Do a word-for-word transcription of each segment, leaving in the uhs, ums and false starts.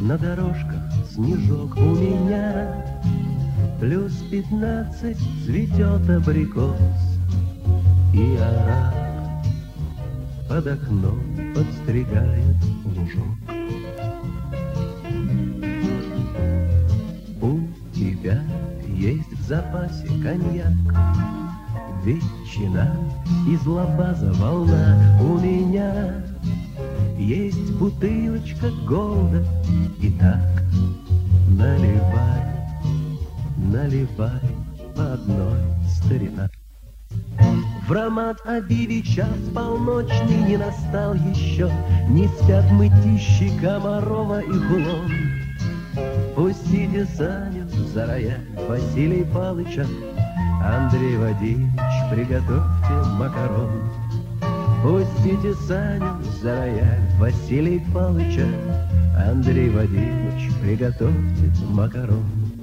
На дорожках снежок у меня, плюс пятнадцать цветет абрикос, и араб под окном подстригает лужок. У тебя есть в запасе коньяк, ветчина из лабаза волна. У меня есть бутылочка голда, и так наливай, наливай по одной, старина. В Рамат-Авиве час полночный не настал еще, не спят мытищи Комарова и Хулон. Пустите Саню за рояль Василий Палыча, Андрей Вадимович, приготовьте макарон. Пустите Саню за рояль Василий Палыча, Андрей Вадимович, приготовьте макарон.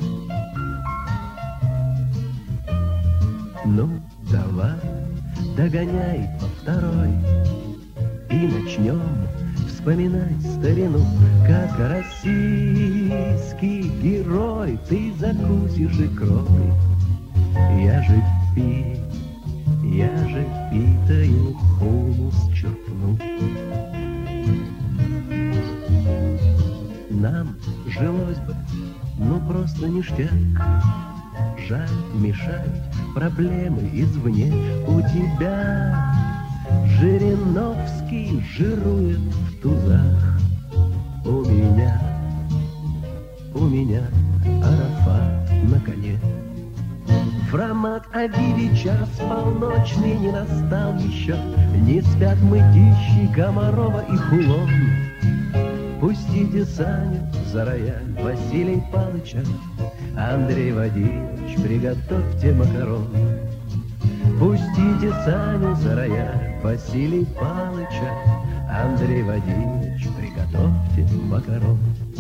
Ну, давай, догоняй по второй, и начнем вспоминать старину, как российский герой. Ты закусишь икрой, я же пи, я же питаю хумус черпну. Нам жилось бы, ну просто ништяк. Жаль мешать проблемы извне. У тебя Жириновский жирует в тузах. У меня, у меня Арафат на коне. В Рамат-Авиве час полночный не настал еще, не спят мытищи Комарова и Хулон. Пустите Саню за рояль Василий Палыча, Андрей Вадимович, приготовьте макарон. Пустите Саню за рояль Василий Палыча, Андрей Вадимович, приготовьте макарон.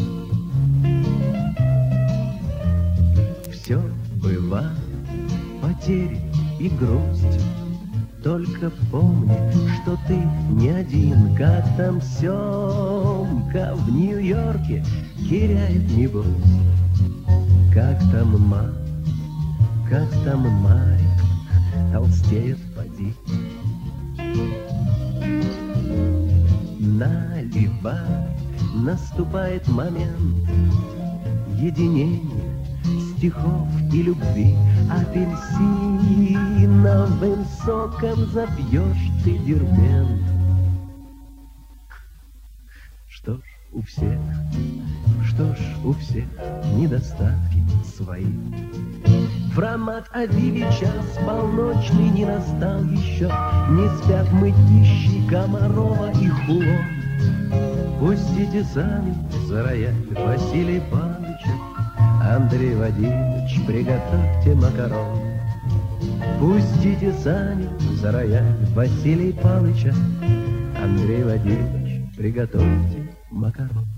Все бывает, потери и грусть, только помни, что ты не один. Как там Семка в Нью-Йорке теряет небось, как там ма, как там Марик толстеет поди. Наливай, наступает момент единения стихов и любви. Апельсиновым соком запьешь ты дербент. Что ж, у всех, что ж, у всех недостатки свои. В Рамат-Авиве час полночный не настал еще, не спят мытищи Комарова и Хулон. Пустите сами за рояль Василий Палыча, Андрей Вадимович, приготовьте макарон. Пустите сами за рояль Василий Палыча, Андрей Вадимович, приготовьте макарон.